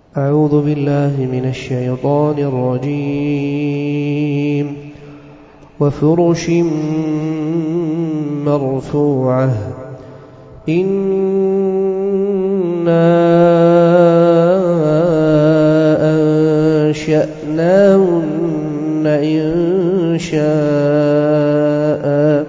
أعوذ بالله من الشيطان الرجيم. وفرش مرفوعة إنا أنشأناهن إنشاء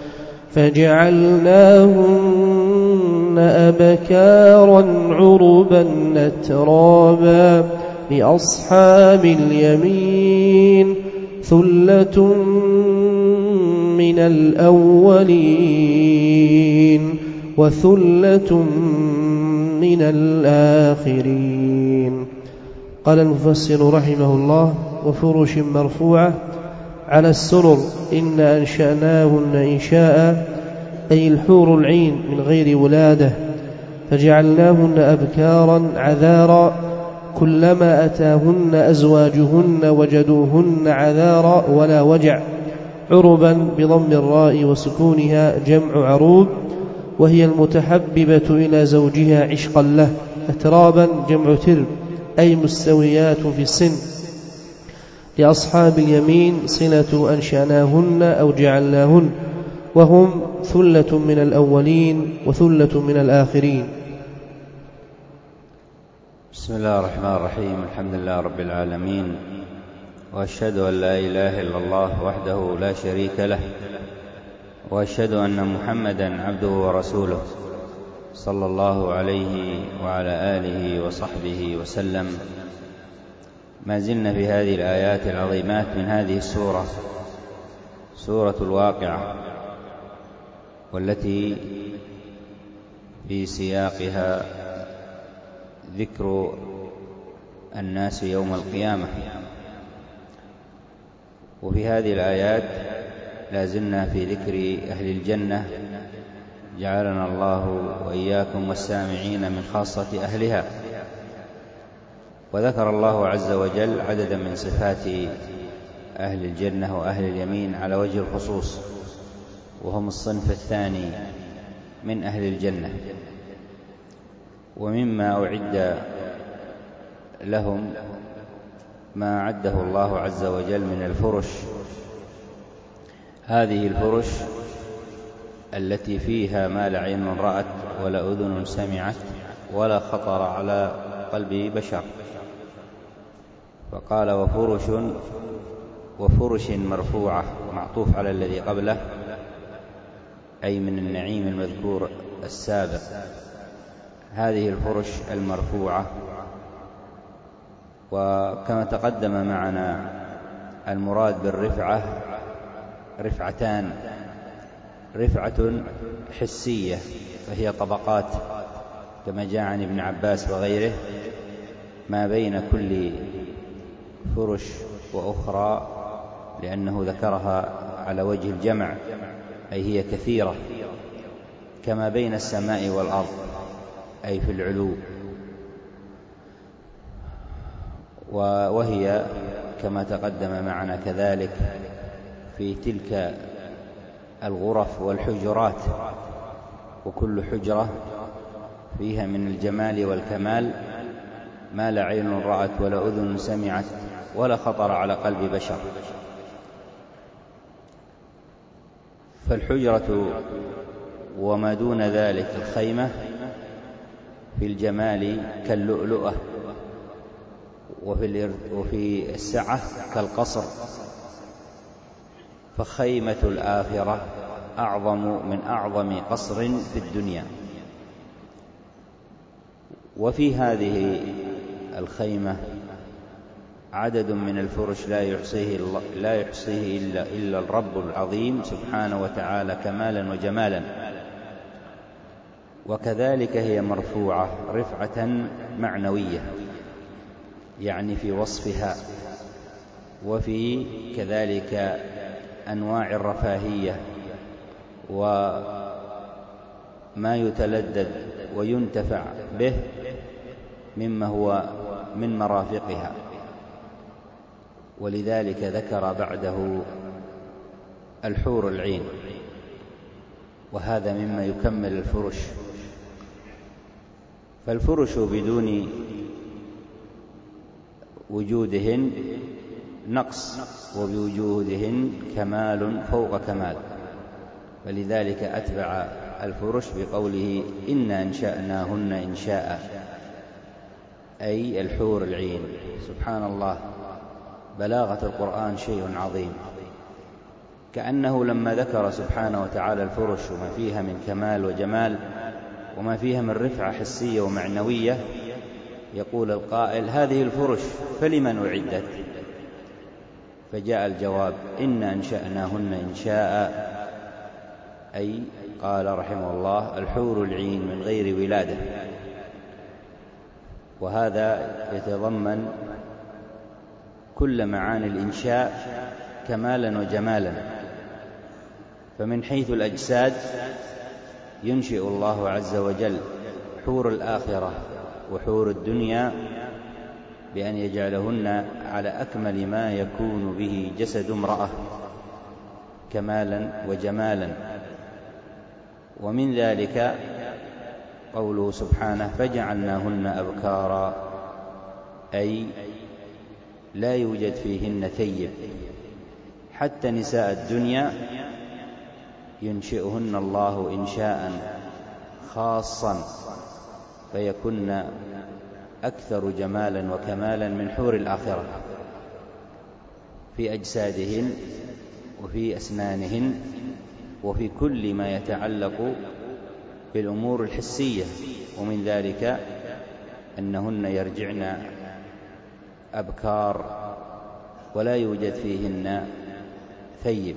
فجعلناهن أبكارا عربا أترابا لأصحاب اليمين ثلة من الأولين وثلة من الآخرين. قال المفسر رحمه الله: وفرش مرفوعة على السرر إنا أنشأناهن إنشاء، أي الحور العين من غير ولادة، فجعلناهن أبكارا عذارا، كلما أتاهن أزواجهن وجدوهن عذارا ولا وجع، عربا بضم الراء وسكونها جمع عروب، وهي المتحببة إلى زوجها عشقا له، أترابا جمع ترب أي مستويات في السن. لأصحاب اليمين صلة أنشأناهن أو جعلناهن، وهم ثلة من الأولين وثلة من الآخرين. بسم الله الرحمن الرحيم. الحمد لله رب العالمين، وأشهد أن لا إله إلا الله وحده لا شريك له، وأشهد أن محمدا عبده ورسوله صلى الله عليه وعلى آله وصحبه وسلم. ما زلنا في هذه الآيات العظيمات من هذه السورة، سورة الواقعة، والتي في سياقها ذكر الناس يوم القيامة. وفي هذه الآيات لا زلنا في ذكر أهل الجنة، جعلنا الله وإياكم والسامعين من خاصة أهلها. وذكر الله عز وجل عددا من صفات أهل الجنة وأهل اليمين على وجه الخصوص، وهم الصنف الثاني من أهل الجنة. ومما أعد لهم ما أعده الله عز وجل من الفرش. هذه الفرش التي فيها ما لا عين رأت ولا أذن سمعت ولا خطر على قلب بشر. فقال وفرش مرفوعة، معطوف على الذي قبله، أي من النعيم المذكور السابق. هذه الفرش المرفوعة، وكما تقدم معنا المراد بالرفعة رفعتان: رفعة حسية فهي طبقات كما جاء عن ابن عباس وغيره، ما بين كل فرش وأخرى، لأنه ذكرها على وجه الجمع، أي هي كثيرة، كما بين السماء والأرض أي في العلو. وهي كما تقدم معنا كذلك في تلك الغرف والحجرات، وكل حجرة فيها من الجمال والكمال ما لا عين رأت ولا أذن سمعت ولا خطر على قلب بشر. فالحجرة وما دون ذلك الخيمة في الجمال كاللؤلؤة، وفي السعة كالقصر. فخيمة الآخرة أعظم من أعظم قصر في الدنيا. وفي هذه الخيمة عدد من الفرش لا يحصيه إلا الرب العظيم سبحانه وتعالى كمالا وجمالا. وكذلك هي مرفوعة رفعة معنوية، يعني في وصفها، وفي كذلك أنواع الرفاهية وما يتلذذ وينتفع به مما هو من مرافقها. ولذلك ذكر بعده الحور العين، وهذا مما يكمل الفرش. فالفرش بدون وجودهن نقص وبوجودهن كمال فوق كمال، فلذلك أتبع الفرش بقوله إن أنشأناهن إنشاء، أي الحور العين. سبحان الله، بلاغة القرآن شيء عظيم، كأنه لما ذكر سبحانه وتعالى الفرش وما فيها من كمال وجمال وما فيها من رفعة حسية ومعنوية، يقول القائل هذه الفرش فلمن أعدت؟ فجاء الجواب إن أنشأناهن إنشاء، أي قال رحمه الله الحور العين من غير ولادة. وهذا يتضمن كل معاني الإنشاء كمالا وجمالا. فمن حيث الأجساد ينشئ الله عز وجل حور الآخرة وحور الدنيا بأن يجعلهن على أكمل ما يكون به جسد امرأة كمالا وجمالا. ومن ذلك قوله سبحانه فجعلناهن أبكارا، أي لا يوجد فيهن ثيب، حتى نساء الدنيا ينشئهن الله إنشاء خاصا فيكن أكثر جمالا وكمالا من حور الآخرة في أجسادهن وفي أسنانهن وفي كل ما يتعلق بالأمور الحسية. ومن ذلك أنهن يرجعن أبكار ولا يوجد فيهن ثيب.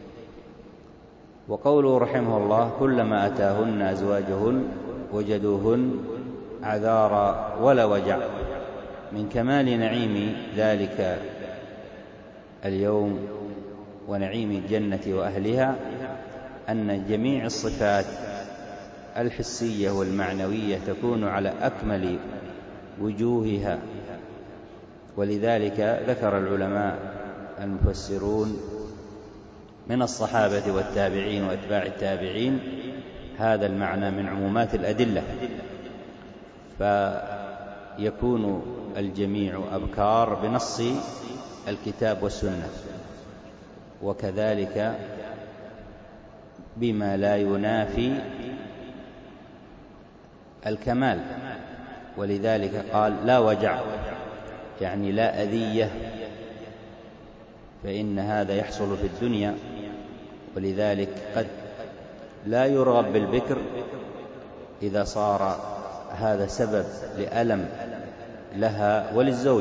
وقوله رحمه الله كلما أتاهن أزواجهن وجدوهن عذارا ولا وجع، من كمال نعيم ذلك اليوم ونعيم الجنة وأهلها أن جميع الصفات الحسية والمعنوية تكون على أكمل وجوهها. ولذلك ذكر العلماء المفسرون من الصحابة والتابعين وأتباع التابعين هذا المعنى من عمومات الأدلة، فيكون الجميع أبكار بنص الكتاب والسنة، وكذلك بما لا ينافي الكمال. ولذلك قال لا وجع، يعني لا أذية، فإن هذا يحصل في الدنيا. ولذلك قد لا يرغب بالبكر إذا صار هذا سبب لألم لها وللزوج،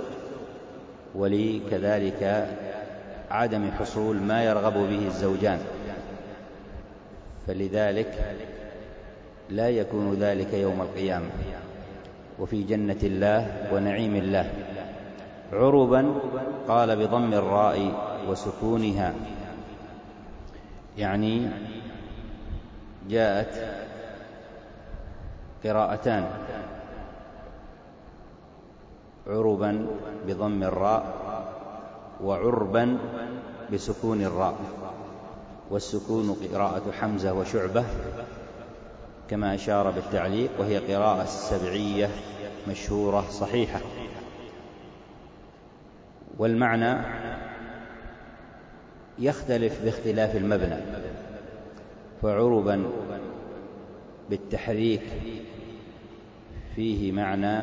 ولكذلك عدم حصول ما يرغب به الزوجان، فلذلك لا يكون ذلك يوم القيامة وفي جنة الله ونعيم الله. عربا قال بضم الراء وسكونها، يعني جاءت قراءتان، عربا بضم الراء وعربا بسكون الراء، والسكون قراءة حمزة وشعبة كما أشار بالتعليق، وهي قراءة سبعية مشهورة صحيحة. والمعنى يختلف باختلاف المبنى، فعربا بالتحريك فيه معنى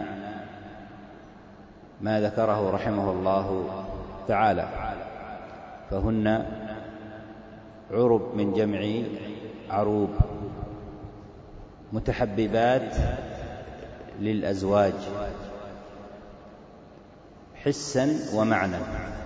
ما ذكره رحمه الله تعالى، فهن عرب من جمع عروب، متحببات للأزواج حسا ومعنى.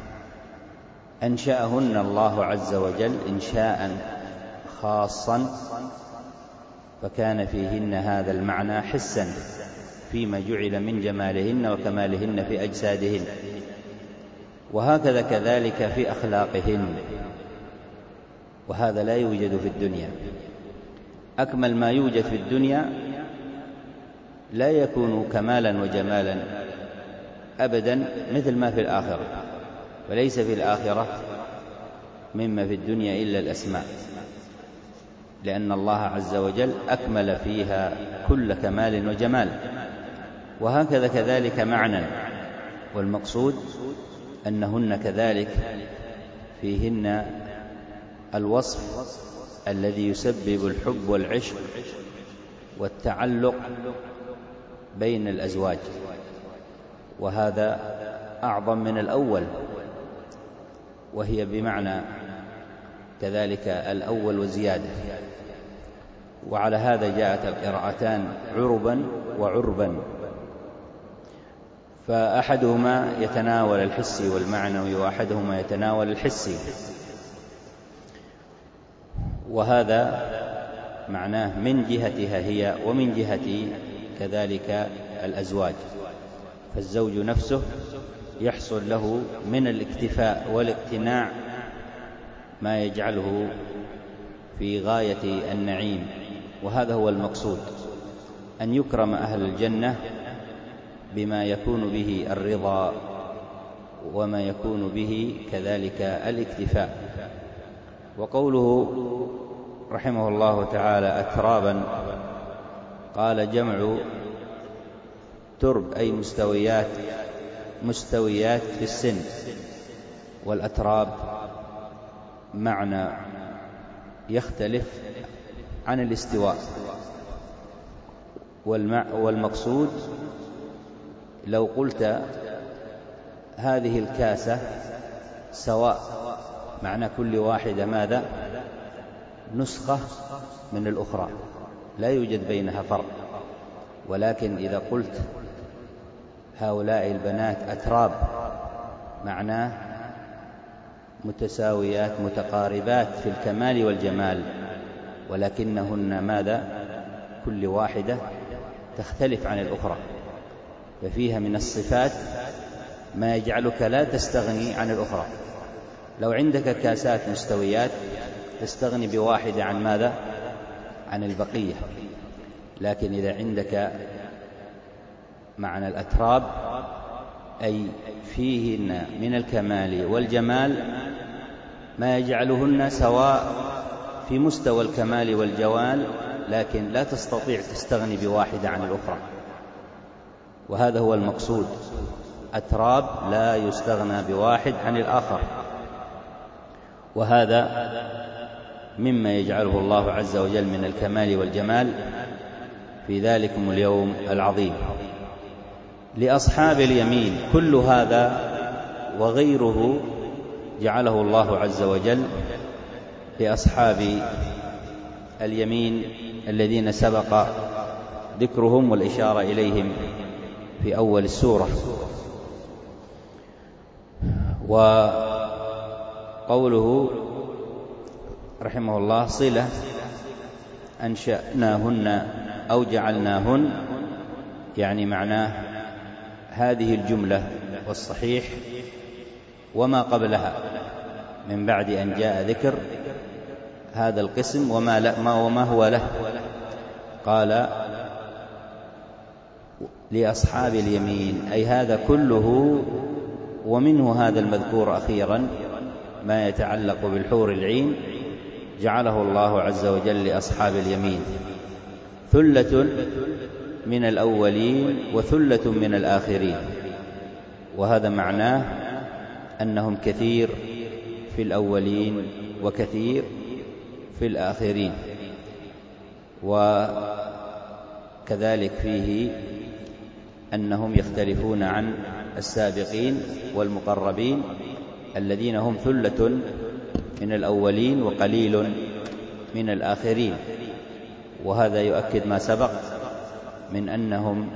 أنشأهن الله عز وجل إنشاء خاصا، فكان فيهن هذا المعنى حسا فيما جعل من جمالهن وكمالهن في أجسادهن، وهكذا كذلك في أخلاقهن، وهذا لا يوجد في الدنيا. أكمل ما يوجد في الدنيا لا يكون كمالا وجمالا أبدا مثل ما في الآخرة، وليس في الآخرة مما في الدنيا إلا الأسماء، لأن الله عز وجل أكمل فيها كل كمال وجمال. وهكذا كذلك معنى، والمقصود أنهن كذلك فيهن الوصف الذي يسبب الحب والعشق والتعلق بين الأزواج، وهذا أعظم من الأول، وهي بمعنى كذلك الأول وزيادة. وعلى هذا جاءت القراءتان عربا وعربا، فأحدهما يتناول الحسي والمعنوي وأحدهما يتناول الحسي، وهذا معناه من جهتها هي ومن جهة كذلك الأزواج. فالزوج نفسه يحصل له من الاكتفاء والاقتناع ما يجعله في غاية النعيم، وهذا هو المقصود، أن يكرم أهل الجنة بما يكون به الرضا وما يكون به كذلك الاكتفاء. وقوله رحمه الله تعالى أترابا، قال جمع ترب أي مستويات في السن، والأتراب معنى يختلف عن الاستواء، والمقصود لو قلت هذه الكاسة سواء، معنى كل واحدة ماذا؟ نسخة من الأخرى، لا يوجد بينها فرق. ولكن إذا قلت هؤلاء البنات أتراب، معناه متساويات متقاربات في الكمال والجمال، ولكنهن ماذا؟ كل واحدة تختلف عن الأخرى، ففيها من الصفات ما يجعلك لا تستغني عن الأخرى. لو عندك كاسات مستويات تستغني بواحدة عن ماذا؟ عن البقية. لكن إذا عندك معنى الأتراب أي فيهن من الكمال والجمال ما يجعلهن سواء في مستوى الكمال والجوال، لكن لا تستطيع تستغني بواحدة عن الأخرى، وهذا هو المقصود. أتراب لا يستغنى بواحد عن الآخر، وهذا مما يجعله الله عز وجل من الكمال والجمال في ذلكم اليوم العظيم. لأصحاب اليمين، كل هذا وغيره جعله الله عز وجل لأصحاب اليمين الذين سبق ذكرهم والإشارة إليهم في أول السورة. وقوله رحمه الله صلة أنشأناهن أو جعلناهن، يعني معناه هذه الجملة والصحيح وما قبلها من بعد أن جاء ذكر هذا القسم وما هو له. قال لأصحاب اليمين، أي هذا كله، ومنه هذا المذكور أخيرا ما يتعلق بالحور العين جعله الله عز وجل لأصحاب اليمين، ثلة من الأولين وثلة من الآخرين. وهذا معناه أنهم كثير في الأولين وكثير في الآخرين. وكذلك فيه أنهم يختلفون عن السابقين والمقربين الذين هم ثلة من الأولين وقليل من الآخرين. وهذا يؤكد ما سبق من أنهم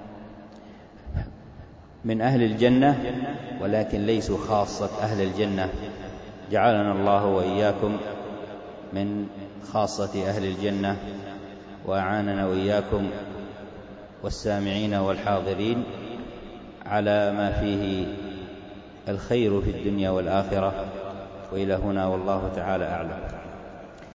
من أهل الجنة، ولكن ليسوا خاصة أهل الجنة. جعلنا الله وإياكم من خاصة أهل الجنة، وأعاننا وإياكم والسامعين والحاضرين على ما فيه الخير في الدنيا والآخرة. وإلى هنا والله تعالى أعلم.